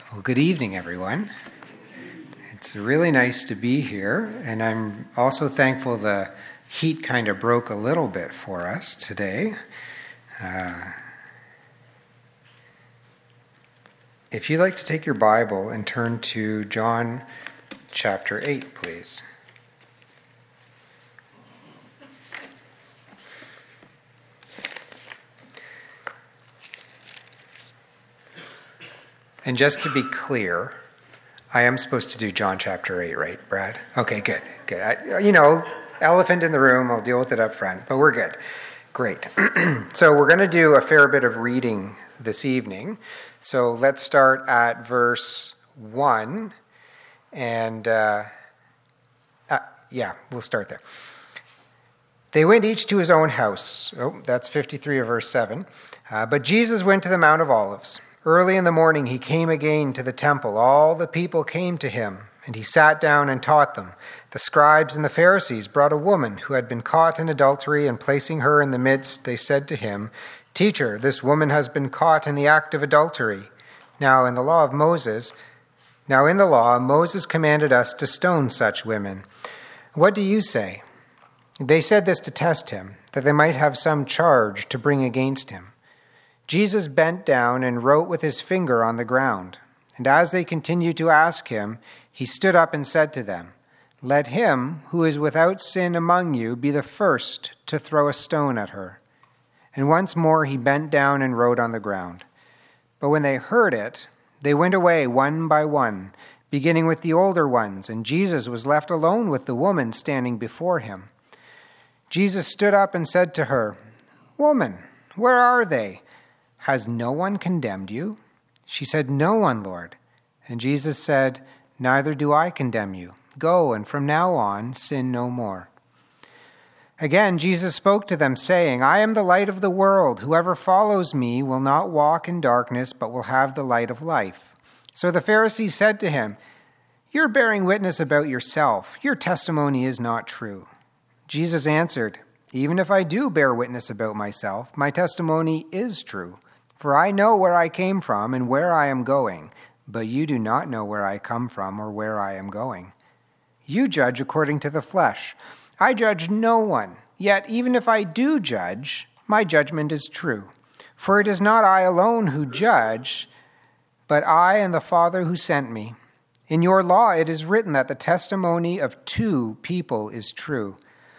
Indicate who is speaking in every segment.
Speaker 1: Well, good evening, everyone. It's really nice to be here, and I'm also thankful the heat kind of broke a little bit for us today. If you'd like to take your Bible and turn to John chapter 8, please. And just to be clear, I am supposed to do John chapter 8, right, Brad? Okay, good. Elephant in the room, I'll deal with it up front, but we're good. Great. So we're going to do a fair bit of reading this evening. So let's start at verse 1, and we'll start there. They went each to his own house. Oh, that's 53 of verse 7. But Jesus went to the Mount of Olives. Early in the morning he came again to the temple. All the people came to him, and he sat down and taught them. The scribes and the Pharisees brought a woman who had been caught in adultery, and placing her in the midst, they said to him, "Teacher, this woman has been caught in the act of adultery. Now in the law, Moses commanded us to stone such women. What do you say?" They said this to test him, that they might have some charge to bring against him. Jesus bent down and wrote with his finger on the ground. And as they continued to ask him, he stood up and said to them, "Let him who is without sin among you be the first to throw a stone at her." And once more he bent down and wrote on the ground. But when they heard it, they went away one by one, beginning with the older ones, and Jesus was left alone with the woman standing before him. Jesus stood up and said to her, "Woman, where are they? Has no one condemned you?" She said, "No one, Lord." And Jesus said, "Neither do I condemn you. Go, and from now on sin no more." Again, Jesus spoke to them, saying, "I am the light of the world. Whoever follows me will not walk in darkness, but will have the light of life." So the Pharisees said to him, "You're bearing witness about yourself. Your testimony is not true." Jesus answered, "Even if I do bear witness about myself, my testimony is true. For I know where I came from and where I am going, but you do not know where I come from or where I am going. You judge according to the flesh. I judge no one. Yet even if I do judge, my judgment is true. For it is not I alone who judge, but I and the Father who sent me. In your law it is written that the testimony of two people is true.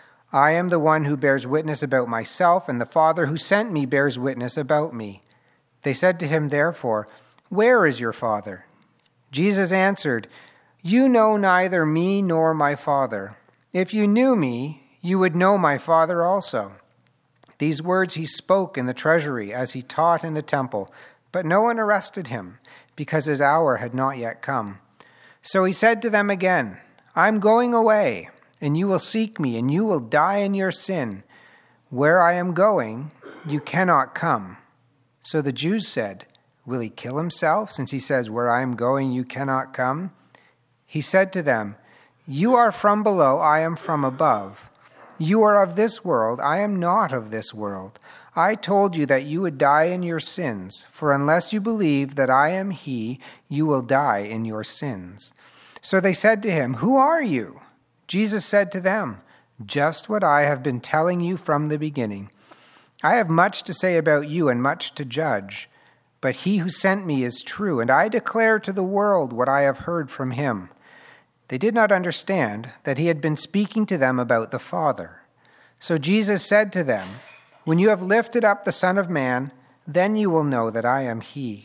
Speaker 1: I am the one who bears witness about myself, and the Father who sent me bears witness about me." They said to him, therefore, "Where is your Father?" Jesus answered, "You know neither me nor my Father. If you knew me, you would know my Father also." These words he spoke in the treasury as he taught in the temple, but no one arrested him, because his hour had not yet come. So he said to them again, "I'm going away, and you will seek me, and you will die in your sin. Where I am going, you cannot come." So the Jews said, "Will he kill himself, since he says, 'Where I am going, you cannot come'?" He said to them, "You are from below, I am from above. You are of this world, I am not of this world. I told you that you would die in your sins, for unless you believe that I am he, you will die in your sins." So they said to him, "Who are you?" Jesus said to them, "Just what I have been telling you from the beginning. I have much to say about you and much to judge, but he who sent me is true, and I declare to the world what I have heard from him." They did not understand that he had been speaking to them about the Father. So Jesus said to them, "When you have lifted up the Son of Man, then you will know that I am he,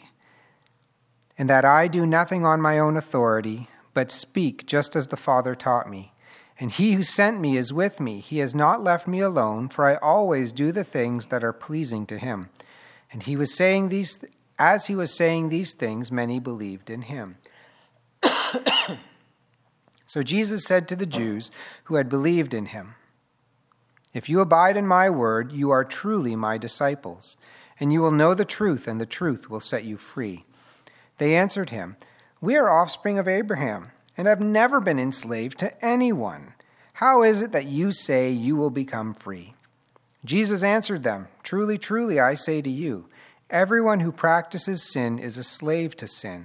Speaker 1: and that I do nothing on my own authority, but speak just as the Father taught me. And he who sent me is with me. He has not left me alone, for I always do the things that are pleasing to him." And as he was saying these things, many believed in him. So Jesus said to the Jews who had believed in him, "If you abide in my word, you are truly my disciples, and you will know the truth, and the truth will set you free." They answered him, "We are offspring of Abraham, and have never been enslaved to anyone. How is it that you say you will become free?" Jesus answered them, "Truly, truly, I say to you, everyone who practices sin is a slave to sin.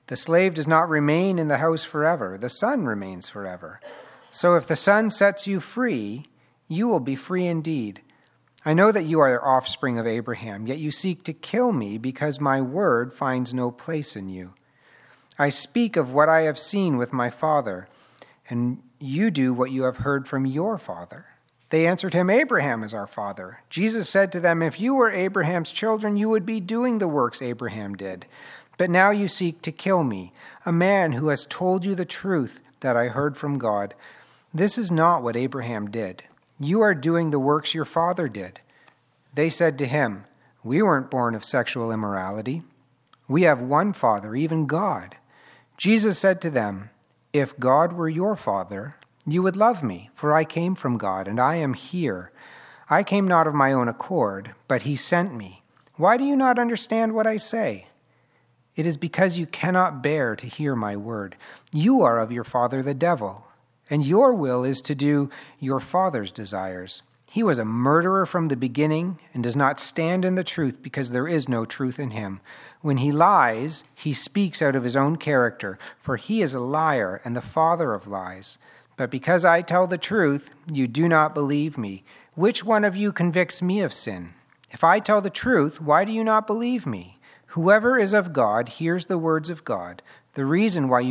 Speaker 1: The slave does not remain in the house forever. The son remains forever. So if the son sets you free, you will be free indeed. I know that you are the offspring of Abraham, yet you seek to kill me because my word finds no place in you. I speak of what I have seen with my father, and you do what you have heard from your father. They answered him, Abraham is our father. Jesus said to them, if you were Abraham's children, you would be doing the works Abraham did. But now you seek to kill me, a man who has told you the truth that I heard from God. This is not what Abraham did. You are doing the works your father did. They said to him, we weren't born of sexual immorality. We have one Father, even God. Jesus said to them, if God were your father, you would love me, for I came from God, and I am here. I came not of my own accord, but he sent me. Why do you not understand what I say? It is because you cannot bear to hear my word. You are of your father the devil, and your will is to do your father's desires. He was a murderer from the beginning and does not stand in the truth because there is no truth in him. When he lies, he speaks out of his own character, for he is a liar and the father of lies. But because I tell the truth, you do not believe me. Which one of you convicts me of sin? If I tell the truth, why do you not believe me? Whoever is of God hears the words of God. The reason why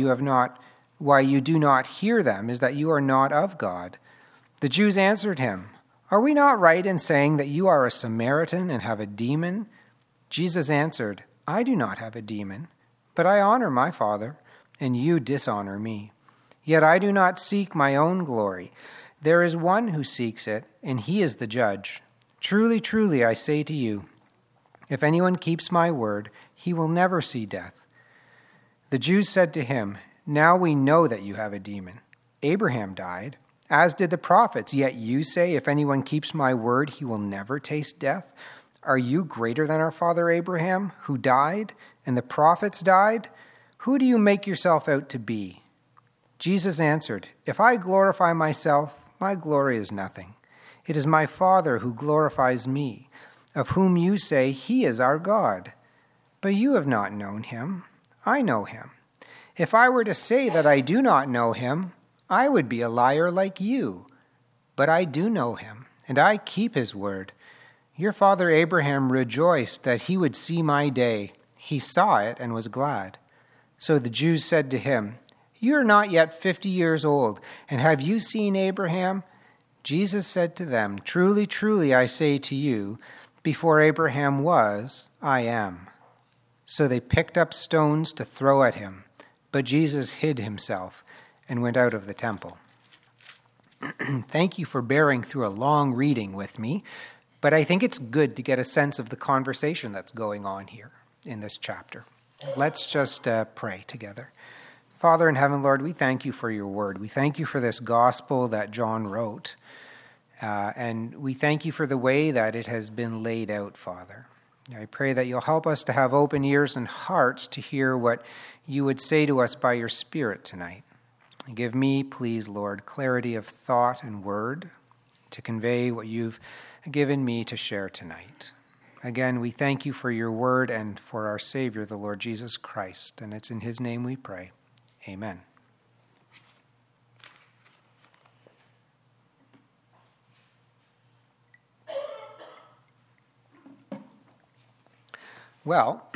Speaker 1: you do not hear them is that you are not of God. The Jews answered him, are we not right in saying that you are a Samaritan and have a demon? Jesus answered, I do not have a demon, but I honor my Father, and you dishonor me. Yet I do not seek my own glory. There is one who seeks it, and he is the judge. Truly, truly, I say to you, if anyone keeps my word, he will never see death. The Jews said to him, now we know that you have a demon. Abraham died, as did the prophets, yet you say, if anyone keeps my word, he will never taste death. Are you greater than our father Abraham, who died, and the prophets died? Who do you make yourself out to be? Jesus answered, if I glorify myself, my glory is nothing. It is my Father who glorifies me, of whom you say he is our God. But you have not known him. I know him. If I were to say that I do not know him, I would be a liar like you. But I do know him, and I keep his word. Your father Abraham rejoiced that he would see my day. He saw it and was glad. So the Jews said to him, you are not yet 50 years old, and have you seen Abraham? Jesus said to them, truly, truly, I say to you, before Abraham was, I am. So they picked up stones to throw at him, but Jesus hid himself and went out of the temple. Thank you for bearing through a long reading with me, but I think it's good to get a sense of the conversation that's going on here in this chapter. Let's just pray together. Father in heaven, Lord, we thank you for your word. We thank you for this gospel that John wrote, and we thank you for the way that it has been laid out, Father. I pray that you'll help us to have open ears and hearts to hear what you would say to us by your Spirit tonight. Give me, please, Lord, clarity of thought and word to convey what you've given me to share tonight. Again, we thank you for your word and for our Savior, the Lord Jesus Christ, and it's in his name we pray. Amen. Well,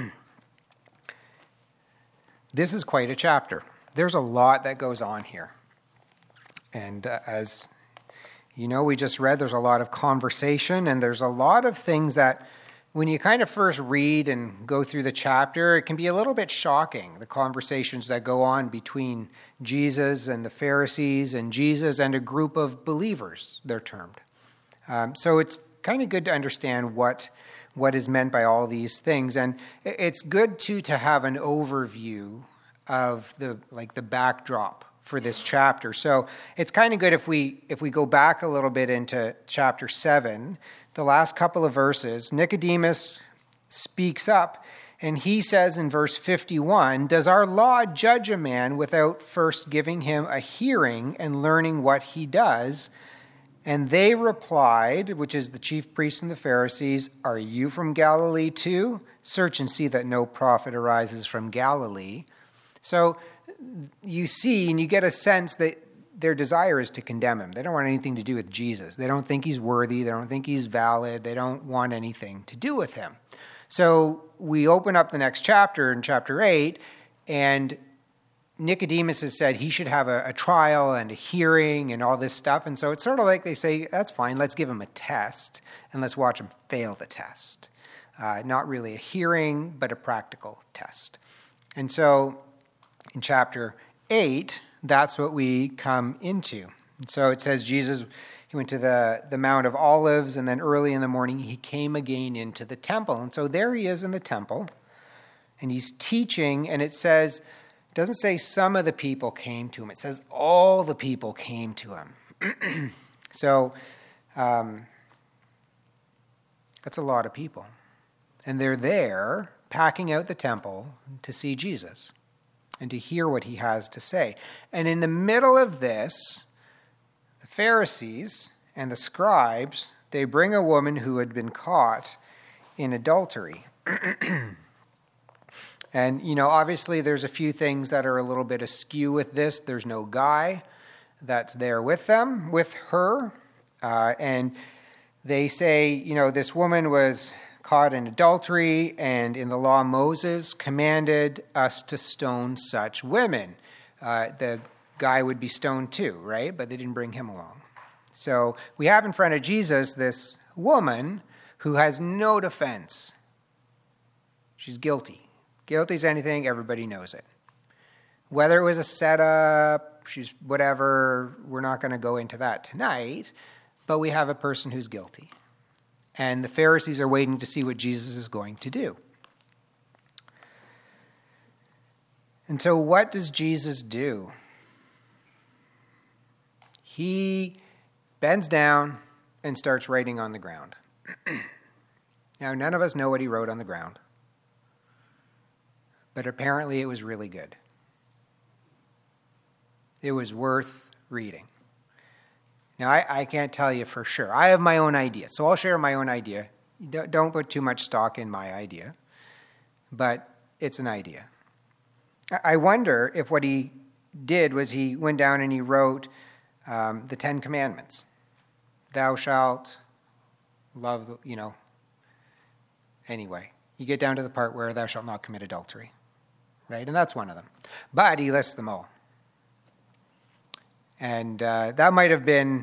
Speaker 1: this is quite a chapter. There's a lot that goes on here. And as you know, we just read, there's a lot of conversation, and there's a lot of things that when you kind of first read and go through the chapter, it can be a little bit shocking, the conversations that go on between Jesus and the Pharisees and Jesus and a group of believers, they're termed. So it's kind of good to understand what is meant by all these things. And it's good, too, to have an overview of the backdrop for this chapter. So it's kind of good if we go back a little bit into chapter 7, the last couple of verses. Nicodemus speaks up, and he says in verse 51, does our law judge a man without first giving him a hearing and learning what he does? And they replied, which is the chief priests and the Pharisees, "Are you from Galilee too? Search and see that no prophet arises from Galilee." So you see, and you get a sense that their desire is to condemn him. They don't want anything to do with Jesus. They don't think he's worthy. They don't think he's valid. They don't want anything to do with him. So we open up the next chapter in chapter 8, and Nicodemus has said he should have a trial and a hearing and all this stuff. And so it's sort of like they say, that's fine, let's give him a test and let's watch him fail the test. Not really a hearing, but a practical test. And so in chapter 8, that's what we come into. And so it says Jesus, he went to the Mount of Olives, and then early in the morning he came again into the temple. And so there he is in the temple, and he's teaching, and it says, it doesn't say some of the people came to him. It says all the people came to him. So that's a lot of people. And they're there packing out the temple to see Jesus and to hear what he has to say. And in the middle of this, the Pharisees and the scribes, they bring a woman who had been caught in adultery. And, obviously there's a few things that are a little bit askew with this. There's no guy that's there with them, with her. And they say, this woman was caught in adultery, and in the law Moses commanded us to stone such women. The guy would be stoned too, right? But they didn't bring him along. So we have in front of Jesus this woman who has no defense. She's guilty. Guilty as anything, everybody knows it. Whether it was a setup, she's whatever, we're not going to go into that tonight, but we have a person who's guilty. And the Pharisees are waiting to see what Jesus is going to do. And so what does Jesus do? He bends down and starts writing on the ground. Now, none of us know what he wrote on the ground, but apparently it was really good. It was worth reading. Now, I can't tell you for sure. I have my own idea, so I'll share my own idea. Don't put too much stock in my idea, but it's an idea. I wonder if what he did was he went down and he wrote the 10 Commandments. Thou shalt love, Anyway, you get down to the part where thou shalt not commit adultery, right? And that's one of them. But he lists them all. And that might have been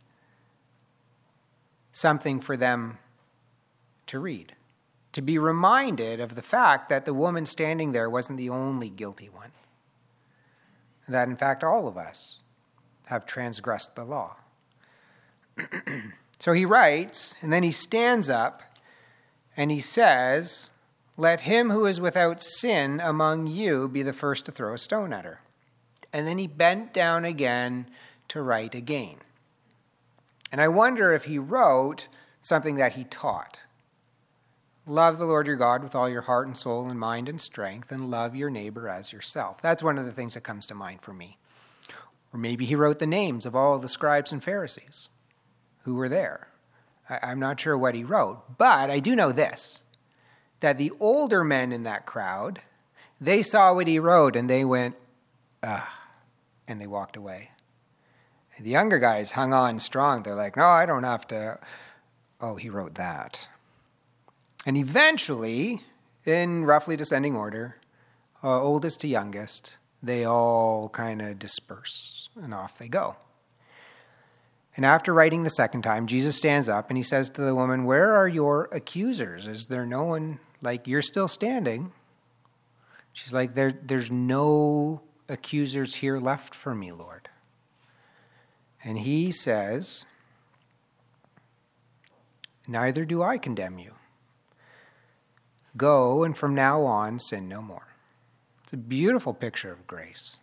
Speaker 1: something for them to read, to be reminded of the fact that the woman standing there wasn't the only guilty one, that in fact all of us have transgressed the law. So he writes, and then he stands up and he says, "Let him who is without sin among you be the first to throw a stone at her." And then he bent down again to write again. And I wonder if he wrote something that he taught. Love the Lord your God with all your heart and soul and mind and strength, and love your neighbor as yourself. That's one of the things that comes to mind for me. Or maybe he wrote the names of all the scribes and Pharisees who were there. I'm not sure what he wrote, but I do know this, that the older men in that crowd, they saw what he wrote and they went, and they walked away. The younger guys hung on strong. They're like, no, I don't have to. Oh, he wrote that. And eventually, in roughly descending order, oldest to youngest, they all kind of disperse and off they go. And after writing the second time, Jesus stands up and he says to the woman, "Where are your accusers? Is there no one, you're still standing?" She's like, there's no accusers here left for me, Lord. And he says, "Neither do I condemn you. Go, and from now on, sin no more." It's a beautiful picture of grace.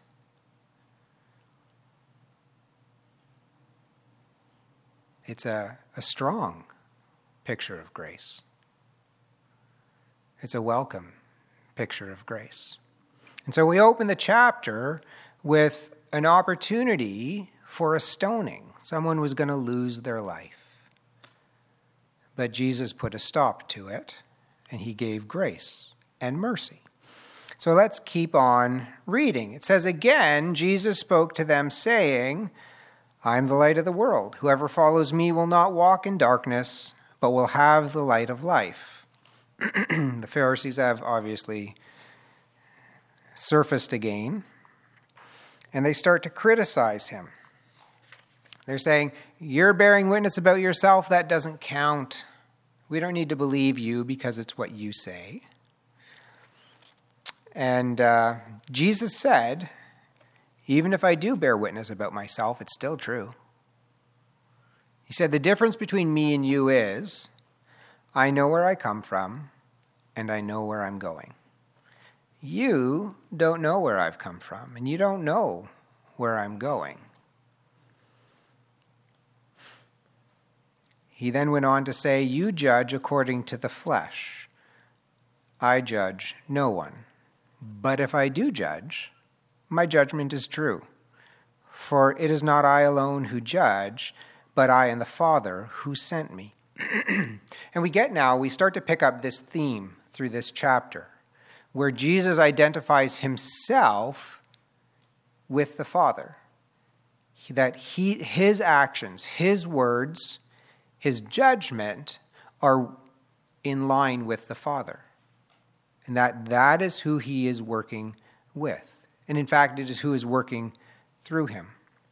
Speaker 1: It's a strong picture of grace. It's a welcome picture of grace. And so we open the chapter with an opportunity for a stoning. Someone was going to lose their life. But Jesus put a stop to it, and he gave grace and mercy. So let's keep on reading. It says, again, Jesus spoke to them, saying, I am the light of the world. Whoever follows me will not walk in darkness, but will have the light of life. The Pharisees have obviously surfaced again, and they start to criticize him. They're saying, you're bearing witness about yourself, that doesn't count. We don't need to believe you because it's what you say. And Jesus said, even if I do bear witness about myself, it's still true. He said, the difference between me and you is, I know where I come from, and I know where I'm going. You don't know where I've come from, and you don't know where I'm going. He then went on to say, you judge according to the flesh. I judge no one. But if I do judge, my judgment is true. For it is not I alone who judge, but I and the Father who sent me. And we start to pick up this theme through this chapter, where Jesus identifies himself with the Father. That his actions, his words, his judgment are in line with the Father. And that is who he is working with. And in fact, it is who is working through him.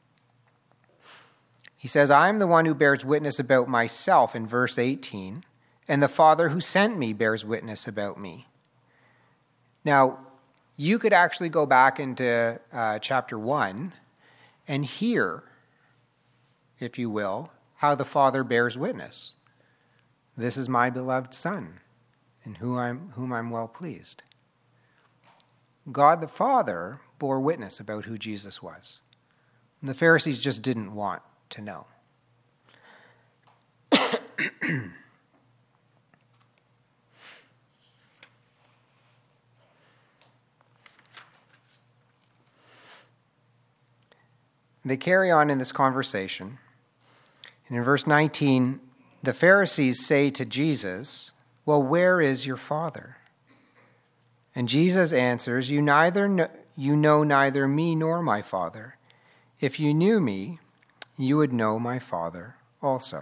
Speaker 1: He says, I am the one who bears witness about myself in verse 18, and the Father who sent me bears witness about me. Now, you could actually go back into chapter 1 and hear, if you will, how the Father bears witness. This is my beloved Son, in whom I'm well pleased. God the Father bore witness about who Jesus was. And the Pharisees just didn't want to know. They carry on in this conversation. And in verse 19, the Pharisees say to Jesus, well, where is your Father? And Jesus answers, you know neither me nor my Father. If you knew me, you would know my Father also.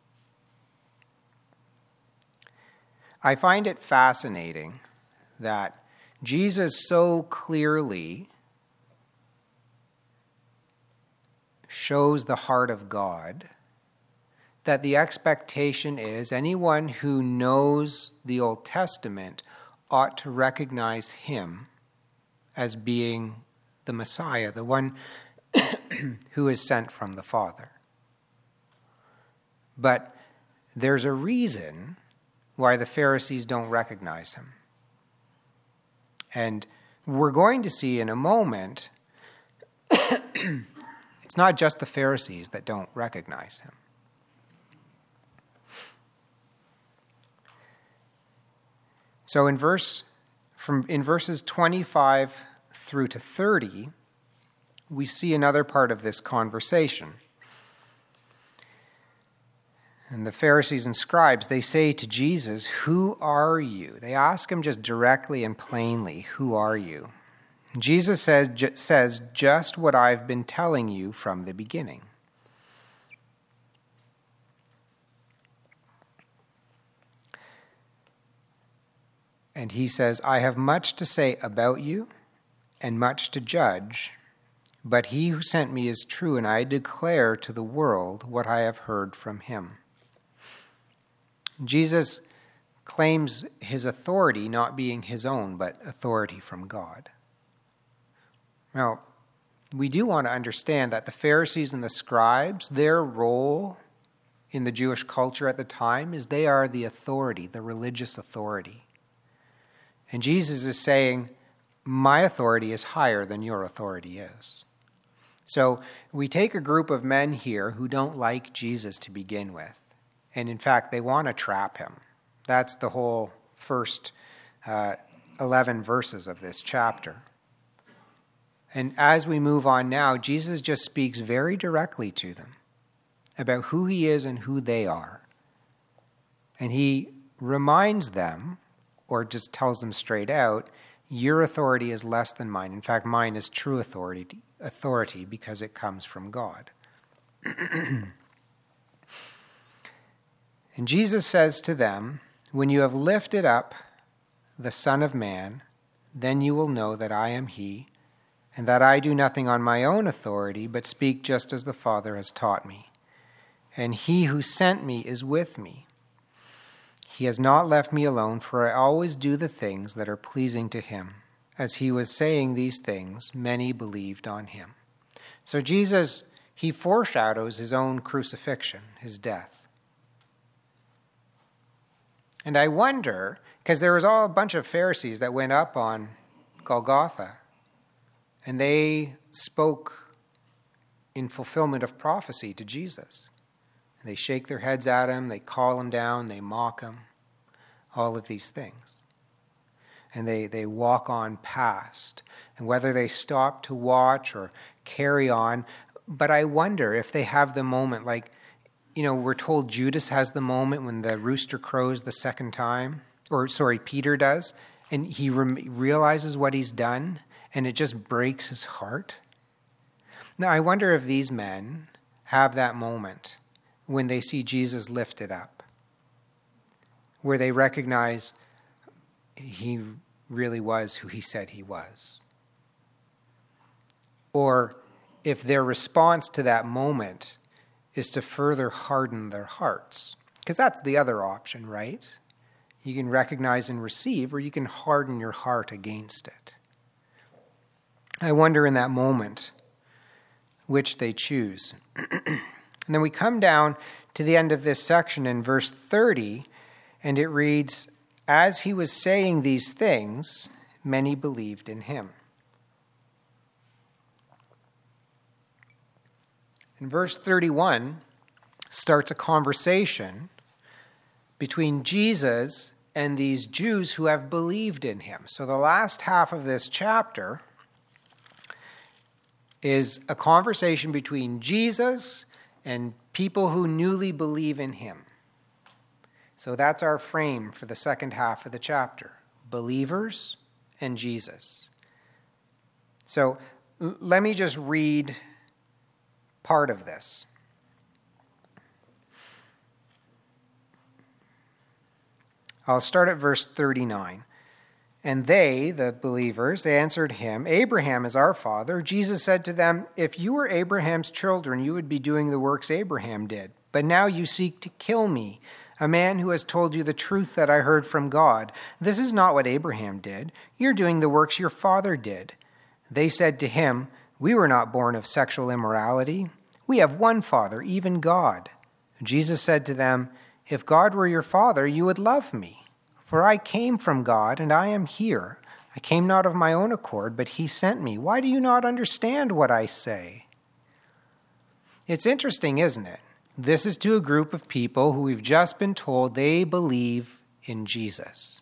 Speaker 1: I find it fascinating that Jesus so clearly shows the heart of God, that the expectation is anyone who knows the Old Testament ought to recognize him as being the Messiah, the one who is sent from the Father. But there's a reason why the Pharisees don't recognize him. And we're going to see in a moment, it's not just the Pharisees that don't recognize him. So in verses 25 through to 30, we see another part of this conversation. And the Pharisees and scribes, they say to Jesus, who are you? They ask him just directly and plainly, who are you? And Jesus says just what I've been telling you from the beginning. And he says, I have much to say about you and much to judge, but he who sent me is true, and I declare to the world what I have heard from him. Jesus claims his authority not being his own, but authority from God. Now, we do want to understand that the Pharisees and the scribes, their role in the Jewish culture at the time is they are the authority, the religious authority. And Jesus is saying, my authority is higher than your authority is. So we take a group of men here who don't like Jesus to begin with. And in fact, they want to trap him. That's the whole first 11 verses of this chapter. And as we move on now, Jesus just speaks very directly to them about who he is and who they are. And he reminds them, or just tells them straight out, your authority is less than mine. In fact, mine is true authority because it comes from God. And Jesus says to them, when you have lifted up the Son of Man, then you will know that I am he, and that I do nothing on my own authority, but speak just as the Father has taught me. And he who sent me is with me. He has not left me alone, for I always do the things that are pleasing to him. As he was saying these things, many believed on him. So Jesus, he foreshadows his own crucifixion, his death. And I wonder, because there was all a bunch of Pharisees that went up on Golgotha, and they spoke in fulfillment of prophecy to Jesus. They shake their heads at him, they call him down, they mock him, all of these things. And they walk on past. And whether they stop to watch or carry on, but I wonder if they have the moment, like, we're told Judas has the moment when the rooster crows the second time, Peter does, and he realizes what he's done, and it just breaks his heart. Now, I wonder if these men have that moment when they see Jesus lifted up, where they recognize he really was who he said he was. Or if their response to that moment is to further harden their hearts. Because that's the other option, right? You can recognize and receive, or you can harden your heart against it. I wonder in that moment which they choose. And then we come down to the end of this section in verse 30, and it reads, as he was saying these things, many believed in him. And verse 31 starts a conversation between Jesus and these Jews who have believed in him. So the last half of this chapter is a conversation between Jesus and people who newly believe in him. So that's our frame for the second half of the chapter. Believers and Jesus. So let me just read part of this. I'll start at verse 39. And they, the believers, they answered him, Abraham is our father. Jesus said to them, if you were Abraham's children, you would be doing the works Abraham did. But now you seek to kill me, a man who has told you the truth that I heard from God. This is not what Abraham did. You're doing the works your father did. They said to him, we were not born of sexual immorality. We have one Father, even God. Jesus said to them, if God were your Father, you would love me. For I came from God, and I am here. I came not of my own accord, but he sent me. Why do you not understand what I say? It's interesting, isn't it? This is to a group of people who we've just been told they believe in Jesus.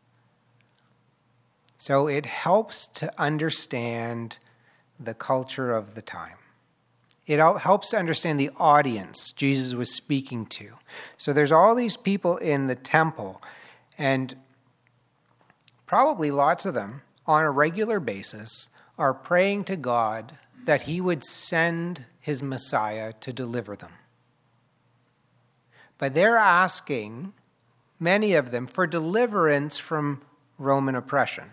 Speaker 1: So it helps to understand the culture of the time. It helps to understand the audience Jesus was speaking to. So there's all these people in the temple, and probably lots of them on a regular basis are praying to God that he would send his Messiah to deliver them. But they're asking, many of them, for deliverance from Roman oppression.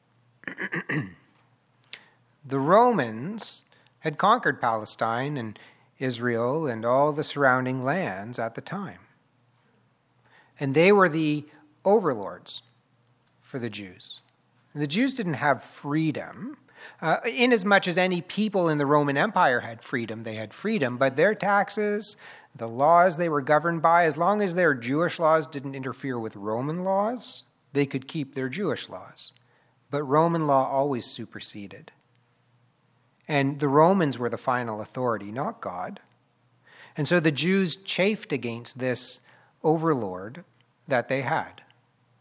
Speaker 1: The Romans had conquered Palestine and Israel and all the surrounding lands at the time. And they were the overlords for the Jews. And the Jews didn't have freedom. Inasmuch as any people in the Roman Empire had freedom, they had freedom, but their taxes, the laws they were governed by, as long as their Jewish laws didn't interfere with Roman laws, they could keep their Jewish laws. But Roman law always superseded. And the Romans were the final authority, not God. And so the Jews chafed against this overlord that they had.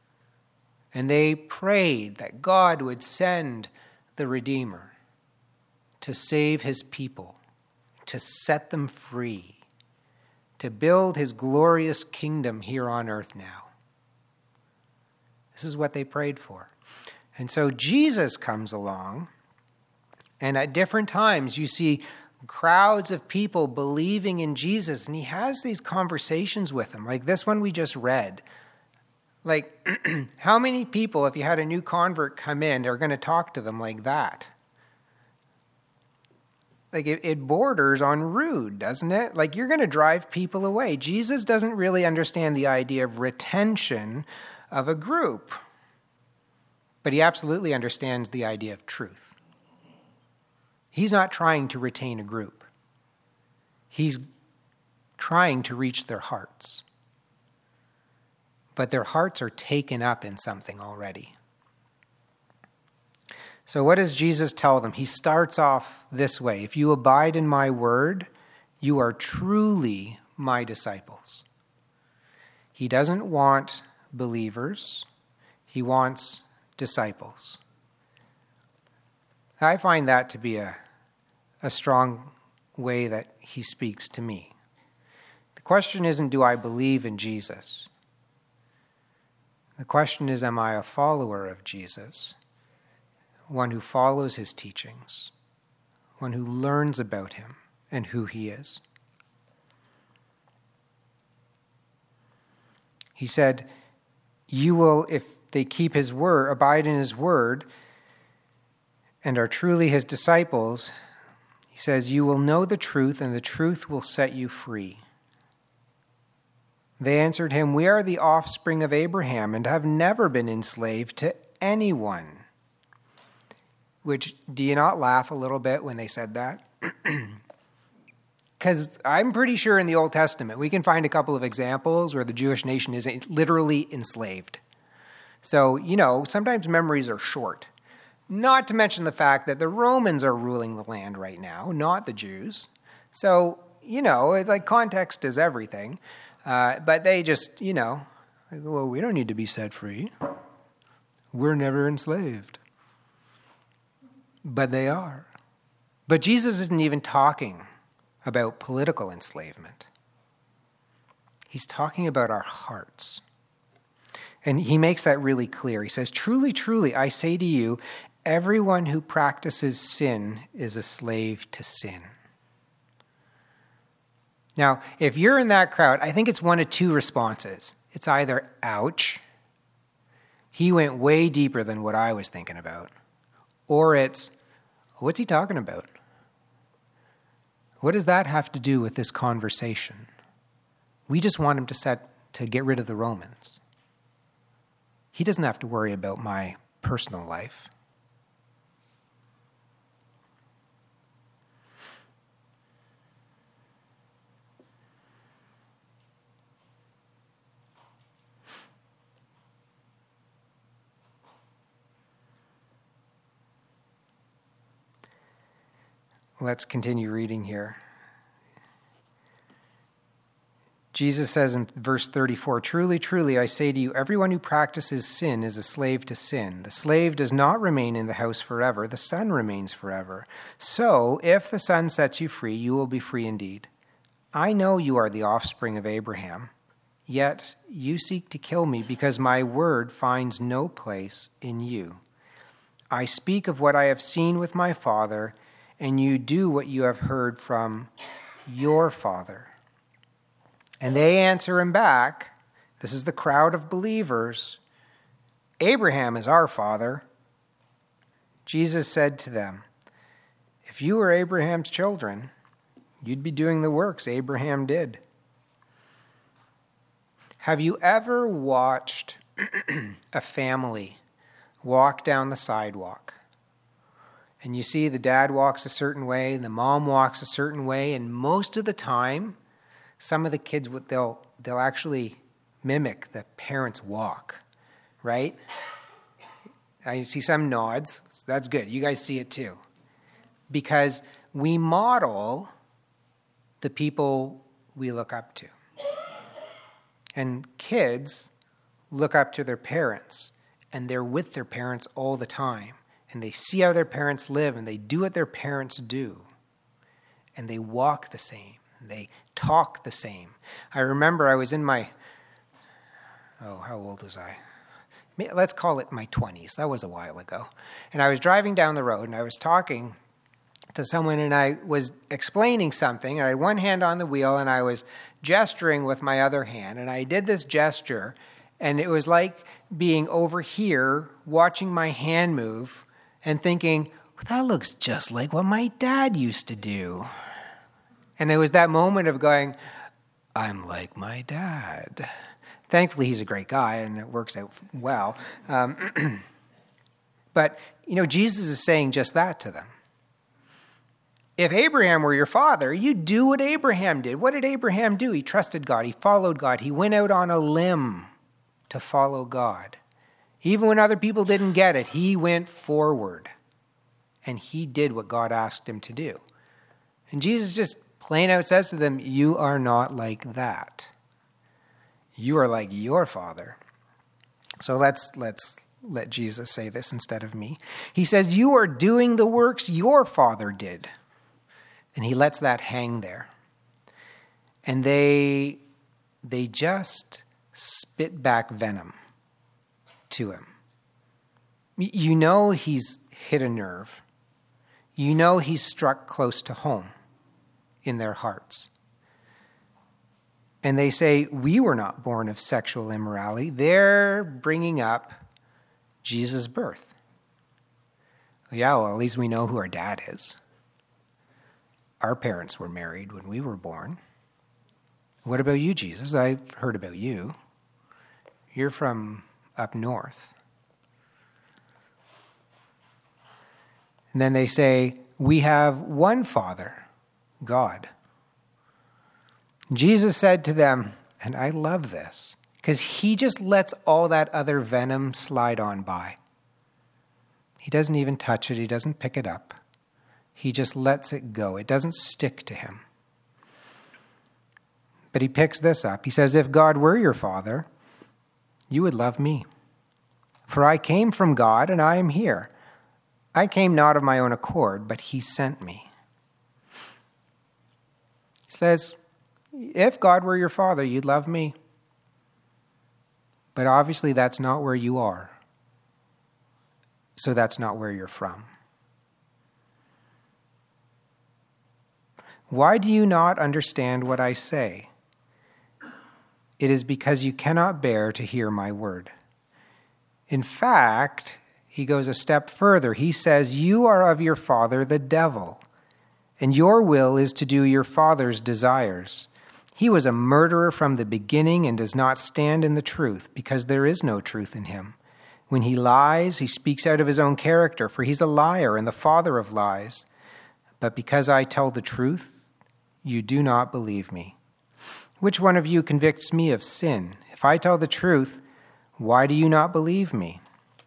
Speaker 1: And they prayed that God would send the Redeemer. to save his people, to set them free, to build his glorious kingdom here on earth now. This is what they prayed for. And so Jesus comes along, and at different times you see crowds of people believing in Jesus, and he has these conversations with them, like this one we just read. Like, how many people, if you had a new convert come in, are going to talk to them like that? Like, it borders on rude, doesn't it? Like, you're going to drive people away. Jesus doesn't really understand the idea of retention of a group, but he absolutely understands the idea of truth. He's not trying to retain a group. He's trying to reach their hearts. But their hearts are taken up in something already. So what does Jesus tell them? He starts off this way. If you abide in my word, you are truly my disciples. He doesn't want believers. He wants disciples. I find that to be a strong way that he speaks to me. The question isn't, do I believe in Jesus? The question is, am I a follower of Jesus? One who follows his teachings, one who learns about him and who he is. He said, you will, if they keep his word, abide in his word, and are truly his disciples, he says, you will know the truth, and the truth will set you free. They answered him, we are the offspring of Abraham and have never been enslaved to anyone. Which, do you not laugh a little bit when they said that? Because I'm pretty sure in the Old Testament we can find a couple of examples where the Jewish nation is literally enslaved. So, sometimes memories are short. Not to mention the fact that the Romans are ruling the land right now, not the Jews. So, context is everything. But they just, well, we don't need to be set free. We're never enslaved. But they are. But Jesus isn't even talking about political enslavement. He's talking about our hearts. And he makes that really clear. He says, truly, truly, I say to you, everyone who practices sin is a slave to sin. Now, if you're in that crowd, I think it's one of two responses. It's either, ouch, he went way deeper than what I was thinking about. Or it's, what's he talking about? What does that have to do with this conversation? We just want him to get rid of the Romans. He doesn't have to worry about my personal life. Let's continue reading here. Jesus says in verse 34, truly, truly, I say to you, everyone who practices sin is a slave to sin. The slave does not remain in the house forever. The son remains forever. So, if the son sets you free, you will be free indeed. I know you are the offspring of Abraham, yet you seek to kill me because my word finds no place in you. I speak of what I have seen with my father, and you do what you have heard from your father. And they answer him back, this is the crowd of believers, Abraham is our father. Jesus said to them, if you were Abraham's children, you'd be doing the works Abraham did. Have you ever watched a family walk down the sidewalk? And you see the dad walks a certain way, the mom walks a certain way, and most of the time, some of the kids, they'll actually mimic the parents' walk, right? I see some nods. That's good. You guys see it too. Because we model the people we look up to. And kids look up to their parents, and they're with their parents all the time. and they see how their parents live, and they do what their parents do, and they walk the same, and they talk the same. I remember I was in my, how old was I? Let's call it my 20s. That was a while ago. And I was driving down the road, and I was talking to someone, and I was explaining something. I had one hand on the wheel, and I was gesturing with my other hand. And I did this gesture, and it was like being over here, watching my hand move, and thinking, well, that looks just like what my dad used to do. And it was that moment of going, I'm like my dad. Thankfully, he's a great guy, and it works out well. But, Jesus is saying just that to them. If Abraham were your father, you'd do what Abraham did. What did Abraham do? He trusted God. He followed God. He went out on a limb to follow God. Even when other people didn't get it, he went forward. And he did what God asked him to do. And Jesus just plain out says to them, you are not like that. You are like your father. So let's let Jesus say this instead of me. He says, you are doing the works your father did. And he lets that hang there. And they just spit back venom to him. He's hit a nerve. He's struck close to home in their hearts. And they say, we were not born of sexual immorality. They're bringing up Jesus' birth. Yeah, well, at least we know who our dad is. Our parents were married when we were born. What about you, Jesus? I've heard about you. You're from up north. And then they say, we have one Father, God. Jesus said to them, and I love this, because he just lets all that other venom slide on by. He doesn't even touch it. He doesn't pick it up. He just lets it go. It doesn't stick to him. But he picks this up. He says, if God were your father, you would love me. For I came from God and I am here. I came not of my own accord, but he sent me. He says, if God were your father, you'd love me. But obviously that's not where you are. So that's not where you're from. Why do you not understand what I say? It is because you cannot bear to hear my word. In fact, he goes a step further. He says, you are of your father, the devil, and your will is to do your father's desires. He was a murderer from the beginning and does not stand in the truth, because there is no truth in him. When he lies, he speaks out of his own character, for he's a liar and the father of lies. But because I tell the truth, you do not believe me. Which one of you convicts me of sin? If I tell the truth, why do you not believe me?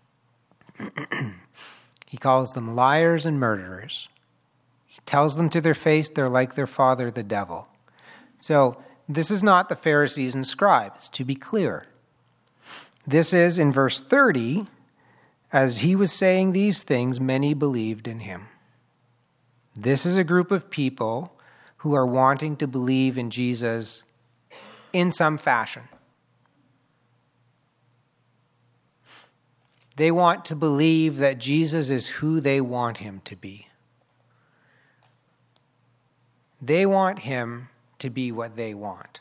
Speaker 1: He calls them liars and murderers. He tells them to their face they're like their father, the devil. So this is not the Pharisees and scribes, to be clear. This is, in verse 30, as he was saying these things, many believed in him. This is a group of people who are wanting to believe in Jesus in some fashion. They want to believe that Jesus is who they want him to be. They want him to be what they want.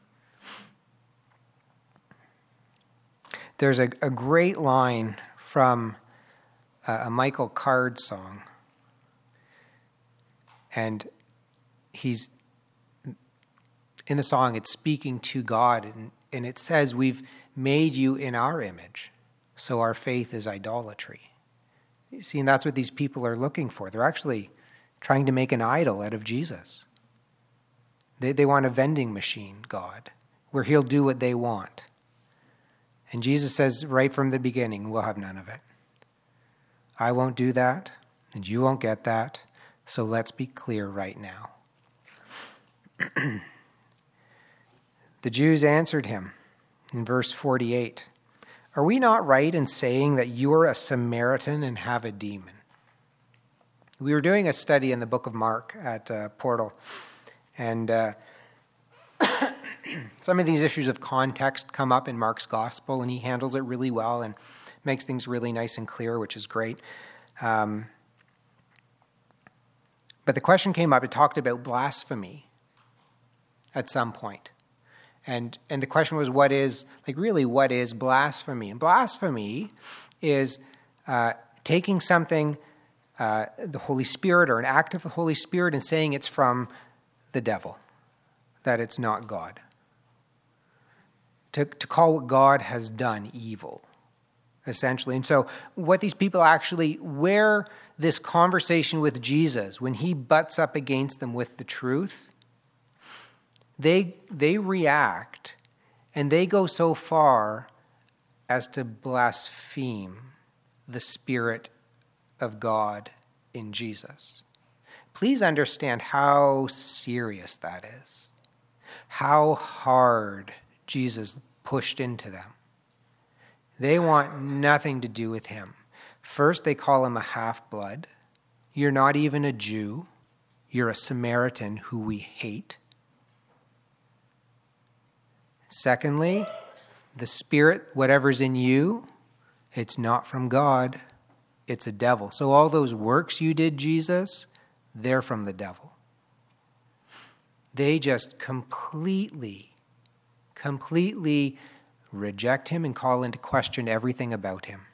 Speaker 1: There's a great line from a Michael Card song. And he's, in the song, it's speaking to God. And it says, we've made you in our image, so our faith is idolatry. You see, and that's what these people are looking for. They're actually trying to make an idol out of Jesus. They want a vending machine God, where he'll do what they want. And Jesus says right from the beginning, we'll have none of it. I won't do that, and you won't get that, so let's be clear right now. The Jews answered him in verse 48, Are we not right in saying that you're a Samaritan and have a demon? We were doing a study in the book of Mark at Portal, and some of these issues of context come up in Mark's gospel, and he handles it really well and makes things really nice and clear, which is great. But the question came up, it talked about blasphemy at some point. And the question was, what is blasphemy? And blasphemy is taking something, the Holy Spirit, or an act of the Holy Spirit, and saying it's from the devil, that it's not God. To call what God has done evil, essentially. And so what these people actually, where this conversation with Jesus, when he butts up against them with the truth, they react, and they go so far as to blaspheme the Spirit of God in Jesus. Please understand how serious that is, how hard Jesus pushed into them. They want nothing to do with him. First, they call him a half-blood. You're not even a Jew. You're a Samaritan who we hate. Secondly, the Spirit, whatever's in you, it's not from God. It's a devil. So all those works you did, Jesus, they're from the devil. They just completely reject him and call into question everything about him.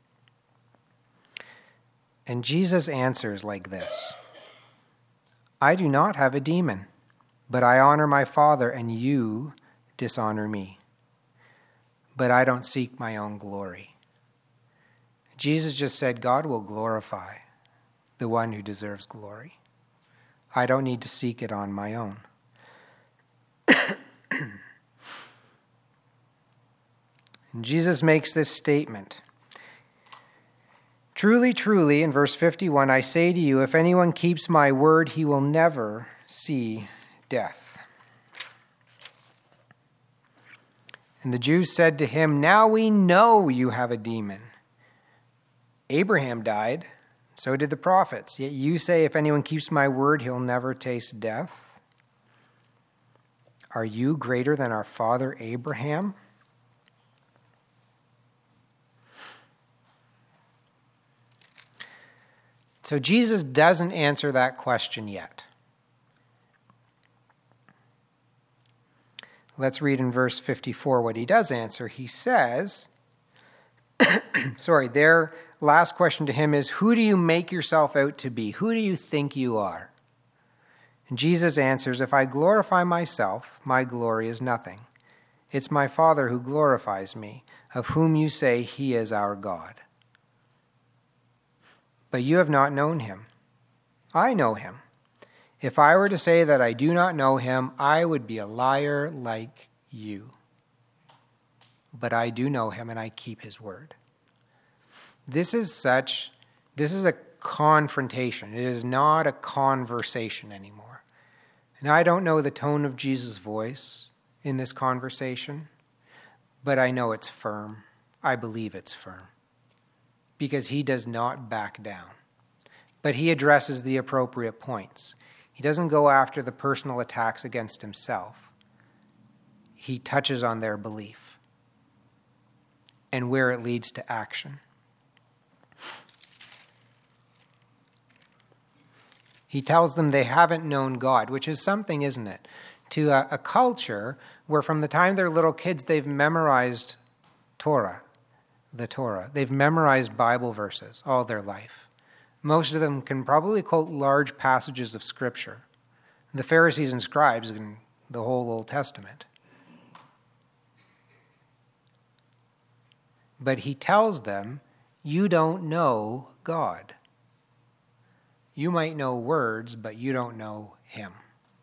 Speaker 1: And Jesus answers like this: I do not have a demon, but I honor my Father, and you dishonor me. But I don't seek my own glory. Jesus just said God will glorify the one who deserves glory. I don't need to seek it on my own. And Jesus makes this statement. Truly, truly, in verse 51, I say to you, if anyone keeps my word, he will never see death. And the Jews said to him, now we know you have a demon. Abraham died, so did the prophets. Yet you say, if anyone keeps my word, he'll never taste death. Are you greater than our father Abraham? So Jesus doesn't answer that question yet. Let's read in verse 54 what he does answer. He says, their last question to him is, who do you make yourself out to be? Who do you think you are? And Jesus answers, if I glorify myself, my glory is nothing. It's my Father who glorifies me, of whom you say he is our God. But you have not known him. I know him. If I were to say that I do not know him, I would be a liar like you. But I do know him, and I keep his word. This is a confrontation. It is not a conversation anymore. And I don't know the tone of Jesus' voice in this conversation, but I know it's firm. I believe it's firm. Because he does not back down. But he addresses the appropriate points. He doesn't go after the personal attacks against himself. He touches on their belief and where it leads to action. He tells them they haven't known God, which is something, isn't it? To a culture where from the time they're little kids, they've memorized the Torah. They've memorized Bible verses all their life. Most of them can probably quote large passages of Scripture. The Pharisees and scribes in the whole Old Testament. But he tells them, you don't know God. You might know words, but you don't know him.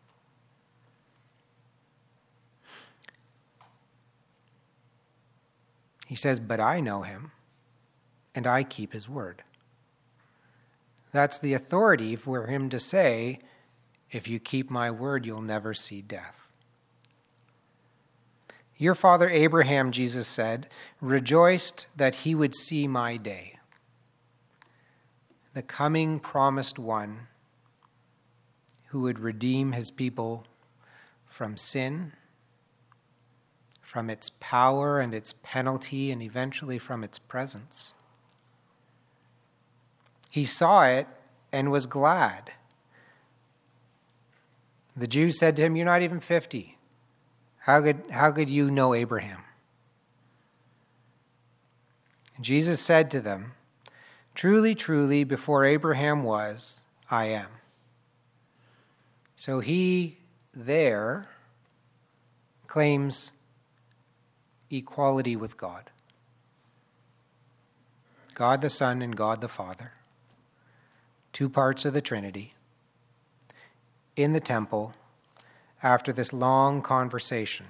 Speaker 1: He says, but I know him, and I keep his word. That's the authority for him to say, if you keep my word, you'll never see death. Your father Abraham, Jesus said, rejoiced that he would see my day, the coming promised one who would redeem his people from sin, from its power and its penalty, and eventually from its presence. He saw it and was glad. The Jews said to him, "You're not even 50. How could you know Abraham?" And Jesus said to them, "Truly, truly, before Abraham was, I am." So he there claims equality with God. God the Son and God the Father, two parts of the Trinity, in the temple after this long conversation.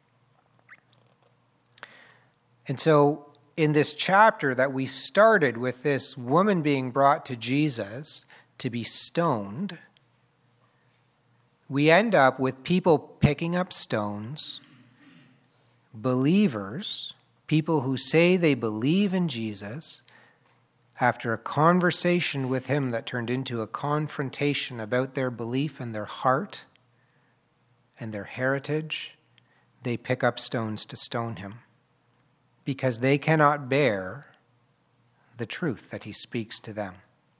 Speaker 1: And so in this chapter that we started with this woman being brought to Jesus to be stoned, we end up with people picking up stones, believers, people who say they believe in Jesus, after a conversation with him that turned into a confrontation about their belief and their heart and their heritage, they pick up stones to stone him because they cannot bear the truth that he speaks to them.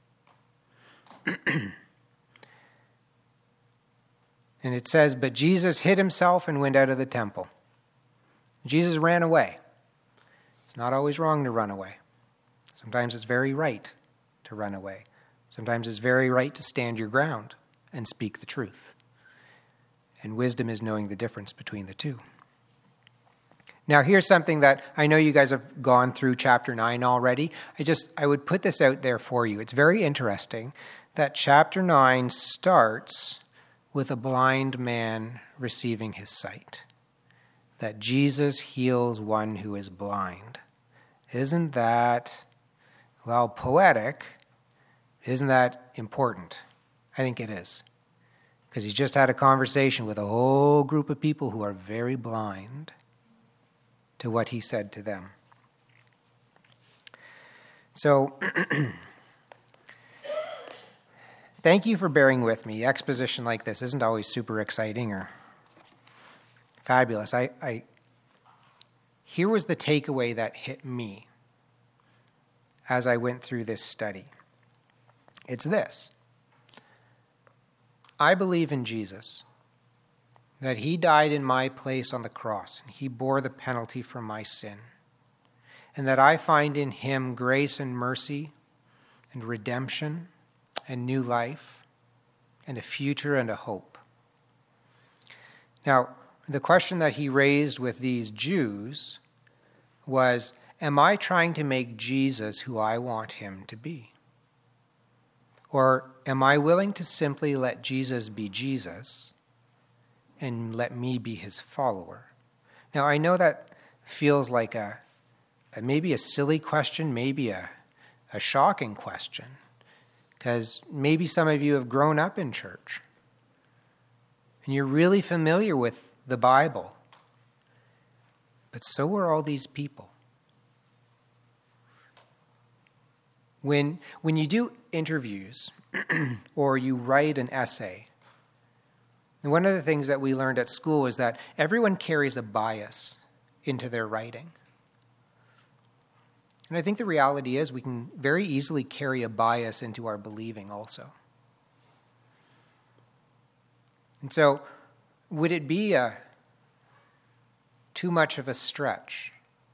Speaker 1: And it says, but Jesus hid himself and went out of the temple. Jesus ran away. It's not always wrong to run away. Sometimes it's very right to run away. Sometimes it's very right to stand your ground and speak the truth. And wisdom is knowing the difference between the two. Now, here's something that I know you guys have gone through chapter 9 already. I would put this out there for you. It's very interesting that chapter 9 starts with a blind man receiving his sight. That Jesus heals one who is blind. Isn't that, well, poetic? Isn't that important? I think it is. Because he's just had a conversation with a whole group of people who are very blind to what he said to them. So, thank you for bearing with me. Exposition like this isn't always super exciting or fabulous. Here was the takeaway that hit me as I went through this study. It's this. I believe in Jesus, that he died in my place on the cross, and he bore the penalty for my sin, and that I find in him grace and mercy and redemption and new life and a future and a hope. Now, the question that he raised with these Jews was, am I trying to make Jesus who I want him to be? Or am I willing to simply let Jesus be Jesus and let me be his follower? Now, I know that feels like maybe a silly question, maybe a shocking question, because maybe some of you have grown up in church and you're really familiar with the Bible, but so are all these people. When you do interviews or you write an essay, and one of the things that we learned at school is that everyone carries a bias into their writing. And I think the reality is we can very easily carry a bias into our believing also. And so, would it be too much of a stretch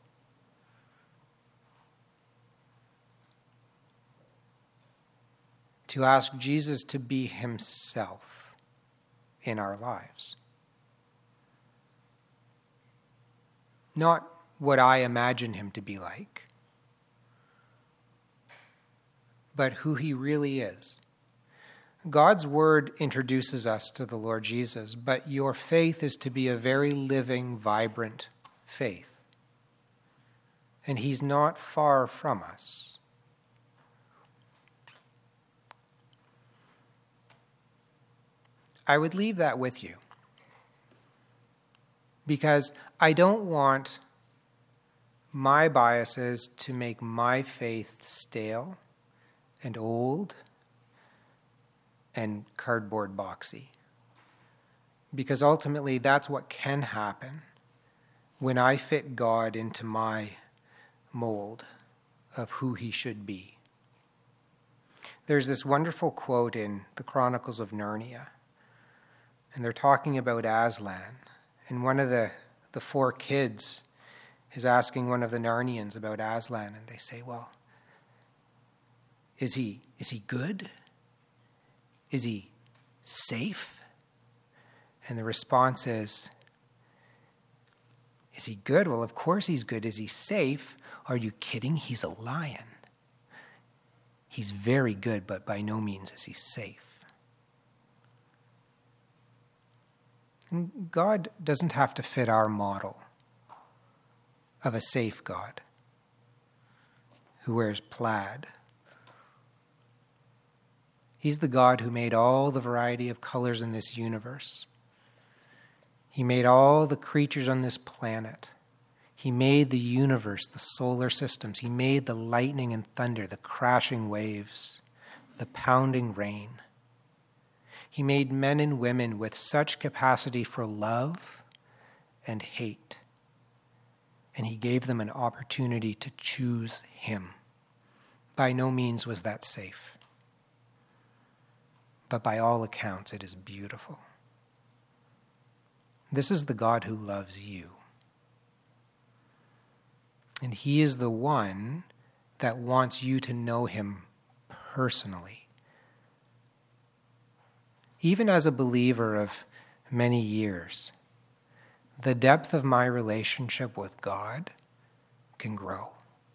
Speaker 1: to ask Jesus to be himself in our lives? Not what I imagine him to be like, but who he really is. God's word introduces us to the Lord Jesus, but your faith is to be a very living, vibrant faith. And he's not far from us. I would leave that with you. because I don't want my biases to make my faith stale and old and cardboard boxy. Because ultimately that's what can happen when I fit God into my mold of who he should be. There's this wonderful quote in the Chronicles of Narnia, and they're talking about Aslan, and one of the four kids is asking one of the Narnians about Aslan, and they say, well, is he good? Is he safe? And the response is he good? Well, of course he's good. Is he safe? Are you kidding? He's a lion. He's very good, but by no means is he safe. And God doesn't have to fit our model of a safe God who wears plaid. He's the God who made all the variety of colors in this universe. He made all the creatures on this planet. He made the universe, the solar systems. He made the lightning and thunder, the crashing waves, the pounding rain. He made men and women with such capacity for love and hate. And he gave them an opportunity to choose him. By no means was that safe. But by all accounts, it is beautiful. This is the God who loves you. And he is the one that wants you to know him personally. Even as a believer of many years, the depth of my relationship with God can grow.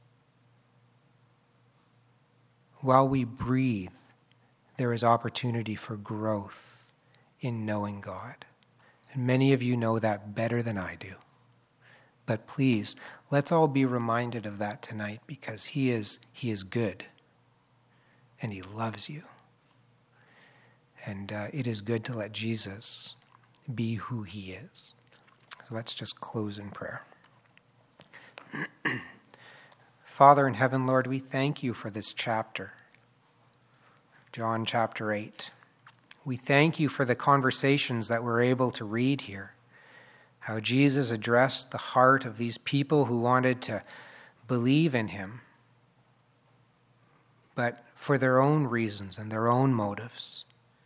Speaker 1: While we breathe, there is opportunity for growth in knowing God. And many of you know that better than I do. But please, let's all be reminded of that tonight, because he is good and he loves you. And it is good to let Jesus be who he is. So let's just close in prayer. Father in heaven, Lord, we thank you for this chapter, John chapter 8. We thank you for the conversations that we're able to read here, how Jesus addressed the heart of these people who wanted to believe in him, but for their own reasons and their own motives.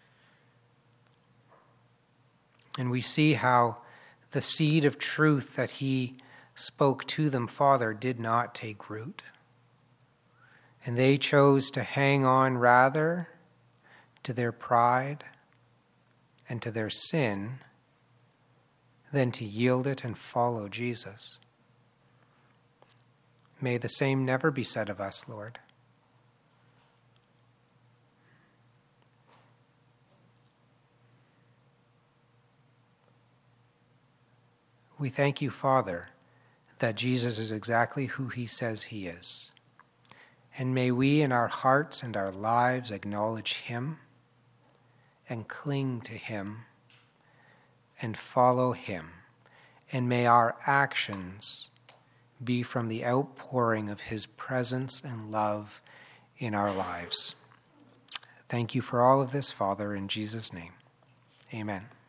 Speaker 1: And we see how the seed of truth that he spoke to them, Father, did not take root. And they chose to hang on rather to their pride and to their sin than to yield it and follow Jesus. May the same never be said of us, Lord. We thank you, Father, that Jesus is exactly who he says he is. And may we in our hearts and our lives acknowledge him and cling to him and follow him. And may our actions be from the outpouring of his presence and love in our lives. Thank you for all of this, Father, in Jesus' name. Amen.